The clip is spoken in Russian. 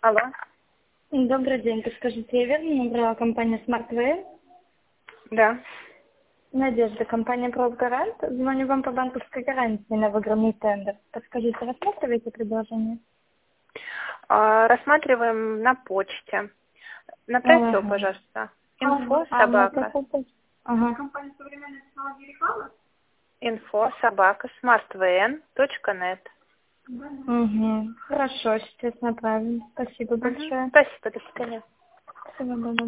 Алло. Добрый день. Подскажите, я верно набрала компанию SmartWay? Да. Надежда, компания «Профгарант». Звоню вам по банковской гарантии на выигранный тендер. Подскажите, рассматриваете предложение? Рассматриваем на почте. Направьте его, пожалуйста. Инфо собака. Инфо собака smartvn.net. Хорошо, сейчас направим. Спасибо большое. Спасибо, до свидания. Всего доброго.